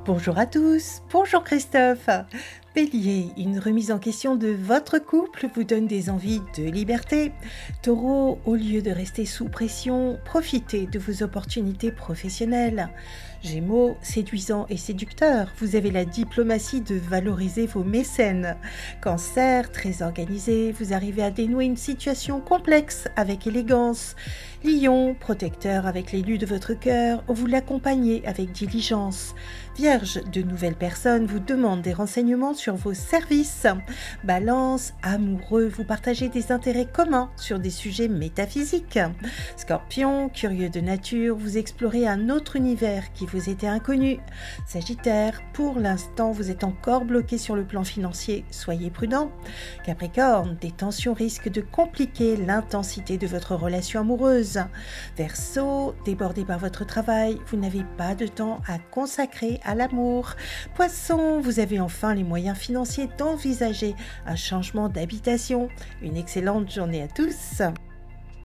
Bonjour à tous, bonjour Christophe. Bélier, une remise en question de votre couple vous donne des envies de liberté. Taureau, au lieu de rester sous pression, profitez de vos opportunités professionnelles. Gémeaux, séduisant et séducteur, vous avez la diplomatie de valoriser vos mécènes. Cancer, très organisé, vous arrivez à dénouer une situation complexe avec élégance. Lion, protecteur avec l'élu de votre cœur, vous l'accompagnez avec diligence. Vierge, de nouvelles personnes vous demandent des renseignements sur vos services. Balance, amoureux, vous partagez des intérêts communs sur des sujets métaphysiques. Scorpion, curieux de nature, vous explorez un autre univers qui vous était inconnu. Sagittaire, pour l'instant, vous êtes encore bloqué sur le plan financier, soyez prudent. Capricorne, des tensions risquent de compliquer l'intensité de votre relation amoureuse. Verseau, débordé par votre travail, vous n'avez pas de temps à consacrer à l'amour. Poisson, vous avez enfin les moyens financiers d'envisager un changement d'habitation. Une excellente journée à tous.